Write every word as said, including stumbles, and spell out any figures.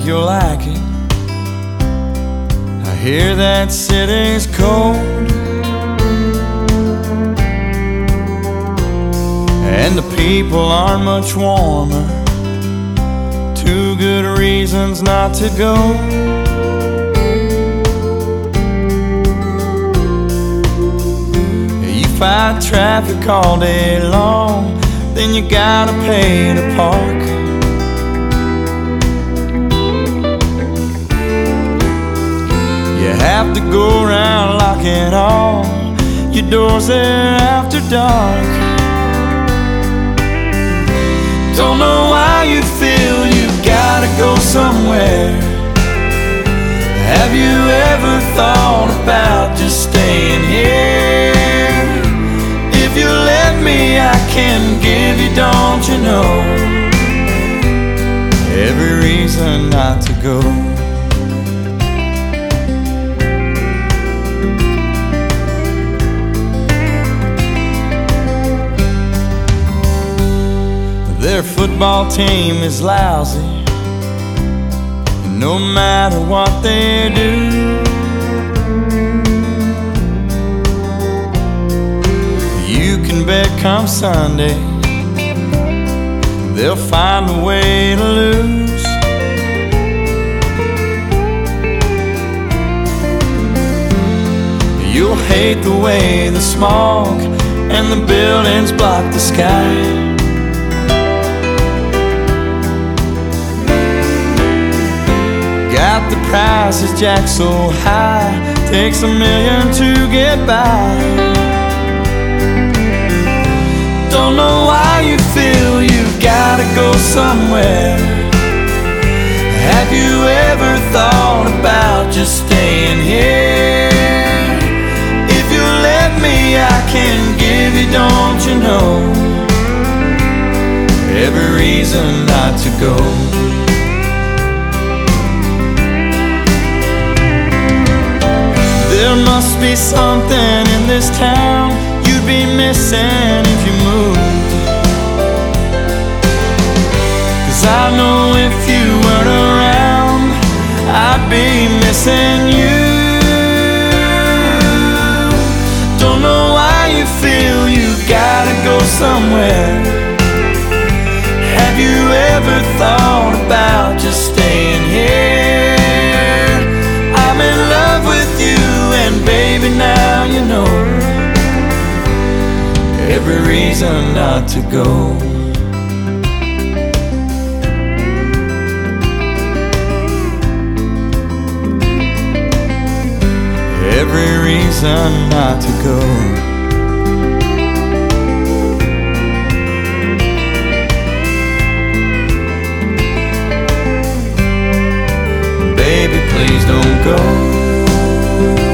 think you'll like it. I hear that city's cold, and the people aren't much warmer. Two good reasons not to go. You fight traffic all day long, then you gotta pay to park. You have to go around locking all your doors there after dark. Don't know why you feel you gotta go somewhere. Have you ever thought about just staying here? If you let me, I can give you, don't you know, every reason not to go. Their football team is lousy, no matter what they do. You can bet come Sunday, they'll find a way to lose. You'll hate the way the smog and the buildings block the sky. Got the prices jacked so high, takes a million to get by. Don't know why you feel you've gotta go somewhere. Have you ever thought about just staying here? If you let me, I can give you, don't you know, every reason not to go. There must be something in this town you'd be missing if you moved. 'Cause I know if you weren't around, I'd be missing you. Don't know why you feel you gotta go somewhere. Have you ever thought about just staying here? I'm in love with you, and baby, now you know every reason not to go. Every reason not to go. Baby, please don't go.